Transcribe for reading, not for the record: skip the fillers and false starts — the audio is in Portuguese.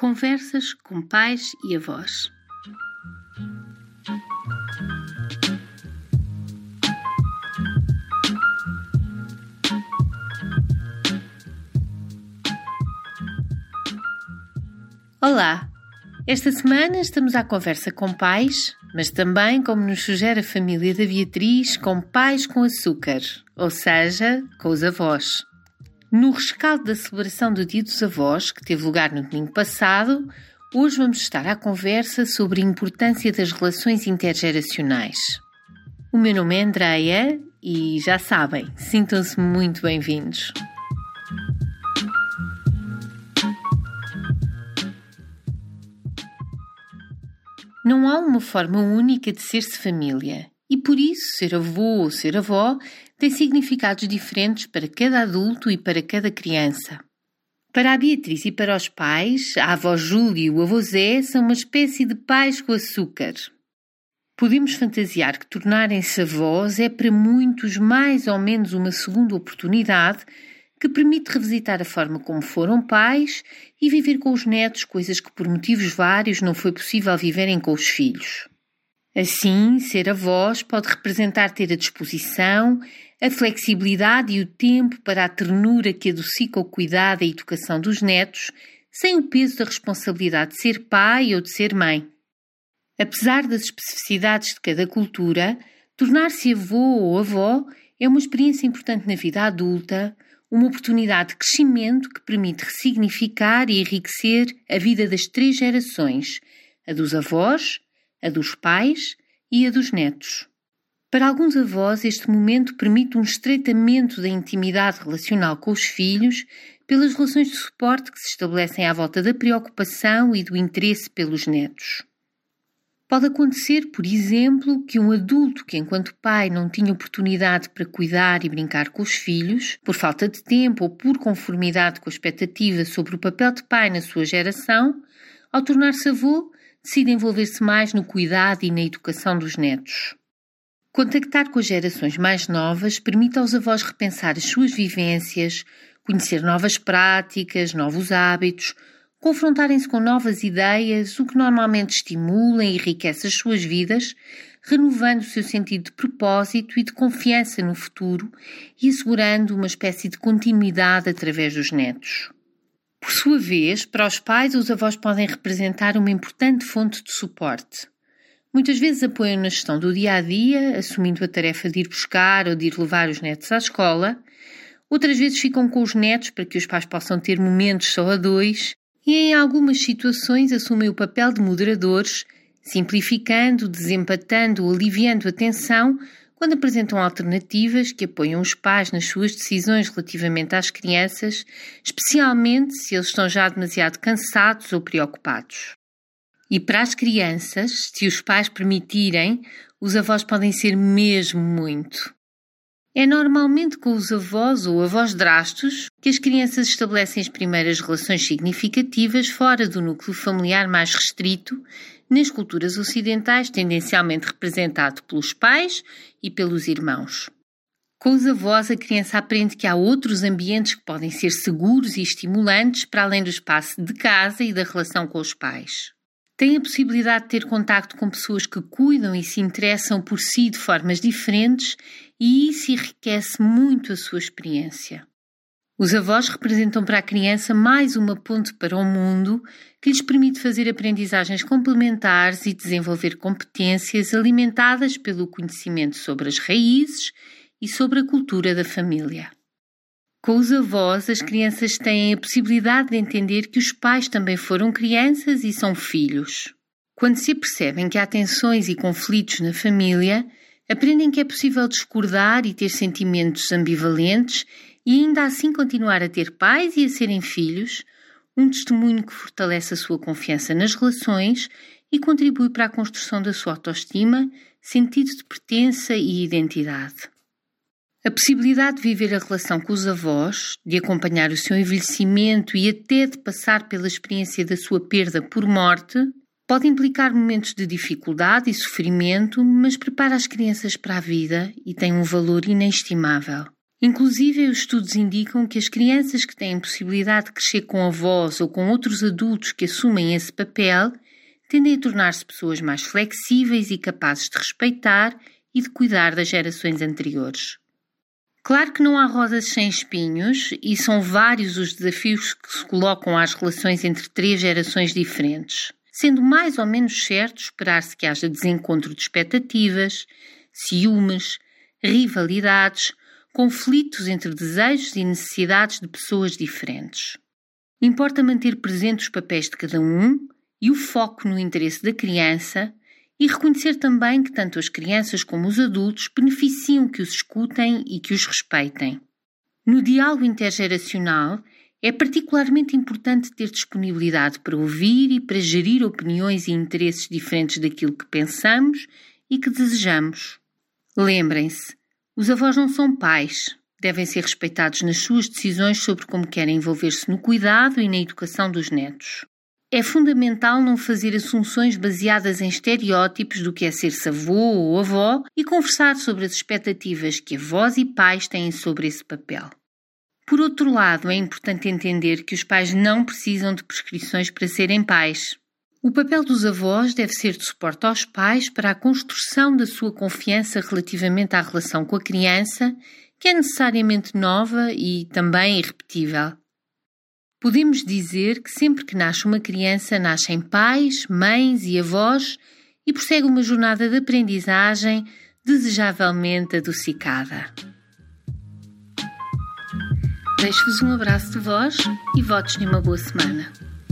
Conversas com pais e avós. Olá! Esta semana estamos à conversa com pais, mas também, como nos sugere a família da Beatriz, com pais com açúcar, ou seja, com os avós. No rescaldo da celebração do Dia dos Avós, que teve lugar no domingo passado, hoje vamos estar à conversa sobre a importância das relações intergeracionais. O meu nome é Andreia e já sabem, sintam-se muito bem-vindos. Não há uma forma única de ser-se família e, por isso, ser avô ou ser avó tem significados diferentes para cada adulto e para cada criança. Para a Beatriz e para os pais, a avó Júlia e o avô Zé são uma espécie de pais com açúcar. Podemos fantasiar que tornarem-se avós é para muitos mais ou menos uma segunda oportunidade que permite revisitar a forma como foram pais e viver com os netos coisas que por motivos vários não foi possível viverem com os filhos. Assim, ser avós pode representar ter a disposição, a flexibilidade e o tempo para a ternura que adocica o cuidado e a educação dos netos, sem o peso da responsabilidade de ser pai ou de ser mãe. Apesar das especificidades de cada cultura, tornar-se avô ou avó é uma experiência importante na vida adulta, uma oportunidade de crescimento que permite ressignificar e enriquecer a vida das 3 gerações, a dos avós, a dos pais e a dos netos. Para alguns avós, este momento permite um estreitamento da intimidade relacional com os filhos pelas relações de suporte que se estabelecem à volta da preocupação e do interesse pelos netos. Pode acontecer, por exemplo, que um adulto que enquanto pai não tinha oportunidade para cuidar e brincar com os filhos, por falta de tempo ou por conformidade com a expectativa sobre o papel de pai na sua geração, ao tornar-se avô, decide envolver-se mais no cuidado e na educação dos netos. Contactar com as gerações mais novas permite aos avós repensar as suas vivências, conhecer novas práticas, novos hábitos, confrontarem-se com novas ideias, o que normalmente estimula e enriquece as suas vidas, renovando o seu sentido de propósito e de confiança no futuro e assegurando uma espécie de continuidade através dos netos. Por sua vez, para os pais, os avós podem representar uma importante fonte de suporte. Muitas vezes apoiam na gestão do dia-a-dia, assumindo a tarefa de ir buscar ou de ir levar os netos à escola. Outras vezes ficam com os netos para que os pais possam ter momentos só a 2 e, em algumas situações, assumem o papel de moderadores, simplificando, desempatando ou aliviando a tensão quando apresentam alternativas que apoiam os pais nas suas decisões relativamente às crianças, especialmente se eles estão já demasiado cansados ou preocupados. E para as crianças, se os pais permitirem, os avós podem ser mesmo muito. É normalmente com os avós ou avós drastos que as crianças estabelecem as primeiras relações significativas fora do núcleo familiar mais restrito, nas culturas ocidentais tendencialmente representado pelos pais e pelos irmãos. Com os avós, a criança aprende que há outros ambientes que podem ser seguros e estimulantes para além do espaço de casa e da relação com os pais. Tem a possibilidade de ter contacto com pessoas que cuidam e se interessam por si de formas diferentes e isso enriquece muito a sua experiência. Os avós representam para a criança mais uma ponte para o mundo que lhes permite fazer aprendizagens complementares e desenvolver competências alimentadas pelo conhecimento sobre as raízes e sobre a cultura da família. Com os avós, as crianças têm a possibilidade de entender que os pais também foram crianças e são filhos. Quando se apercebem que há tensões e conflitos na família, aprendem que é possível discordar e ter sentimentos ambivalentes e ainda assim continuar a ter pais e a serem filhos, um testemunho que fortalece a sua confiança nas relações e contribui para a construção da sua autoestima, sentido de pertença e identidade. A possibilidade de viver a relação com os avós, de acompanhar o seu envelhecimento e até de passar pela experiência da sua perda por morte, pode implicar momentos de dificuldade e sofrimento, mas prepara as crianças para a vida e tem um valor inestimável. Inclusive, os estudos indicam que as crianças que têm possibilidade de crescer com avós ou com outros adultos que assumem esse papel tendem a tornar-se pessoas mais flexíveis e capazes de respeitar e de cuidar das gerações anteriores. Claro que não há rosas sem espinhos e são vários os desafios que se colocam às relações entre 3 gerações diferentes, sendo mais ou menos certo esperar-se que haja desencontro de expectativas, ciúmes, rivalidades, conflitos entre desejos e necessidades de pessoas diferentes. Importa manter presentes os papéis de cada um e o foco no interesse da criança e reconhecer também que tanto as crianças como os adultos beneficiam que os escutem e que os respeitem. No diálogo intergeracional, é particularmente importante ter disponibilidade para ouvir e para gerir opiniões e interesses diferentes daquilo que pensamos e que desejamos. Lembrem-se, os avós não são pais, devem ser respeitados nas suas decisões sobre como querem envolver-se no cuidado e na educação dos netos. É fundamental não fazer assunções baseadas em estereótipos do que é ser-se avô ou avó e conversar sobre as expectativas que avós e pais têm sobre esse papel. Por outro lado, é importante entender que os pais não precisam de prescrições para serem pais. O papel dos avós deve ser de suporte aos pais para a construção da sua confiança relativamente à relação com a criança, que é necessariamente nova e também irrepetível. Podemos dizer que sempre que nasce uma criança, nascem pais, mães e avós e prossegue uma jornada de aprendizagem desejavelmente adocicada. Deixo-vos um abraço de voz e votos de uma boa semana.